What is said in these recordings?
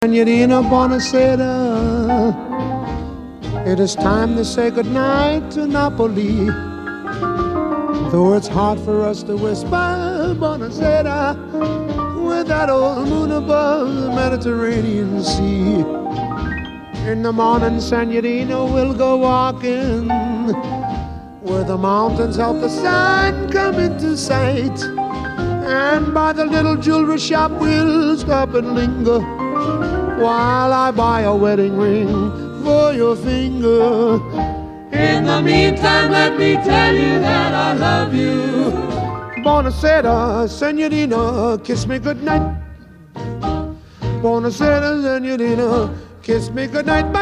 Signorina Bonacera, it is time to say goodnight to Napoli. Though it's hard for us to whisper Bonacera with that old moon above the Mediterranean Sea. In the morning, Signorina, we'll go walking where the mountains help the sun come into sight. And by the little jewelry shop, we'll stop and linger while I buy a wedding ring for your finger. In the meantime, let me tell you that I love you. Buonasera, Signorina, kiss me goodnight. Buonasera, Signorina, kiss me goodnight.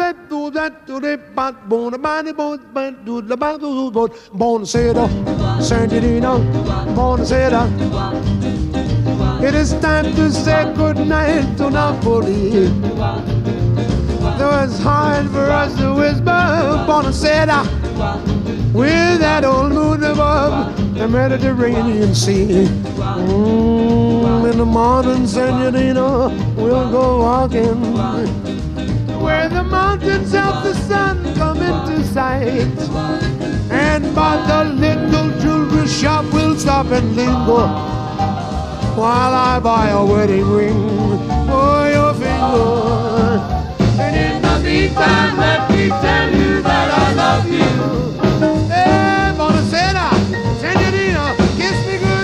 Buonasera, Signorina, buonasera. It is time to say goodnight to Napoli. Though it's hard for us to whisper Buonasera with that old moon above the Mediterranean Sea. In the morning, Signorina, we'll go walking where the mountains help the sun come into sight. And by the little jewelry shop, we'll stop and linger while I buy a wedding ring for your finger. And in the meantime, let me tell you that I love you. Hey, Buonasera, Signorina, kiss me good.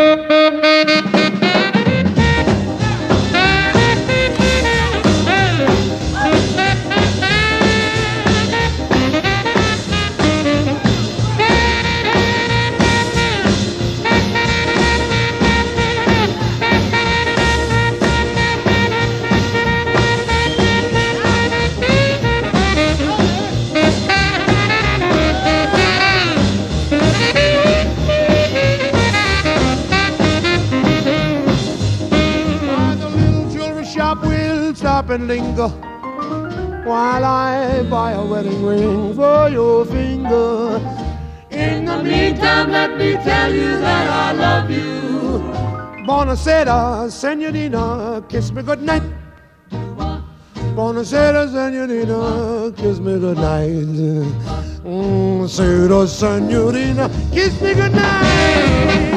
We'll stop and linger while I buy a wedding ring for your finger. In the meantime, let me tell you that I love you. Buonasera, Signorina, kiss me goodnight. Buonasera, Signorina, kiss me goodnight. Buonasera, Signorina, kiss me goodnight.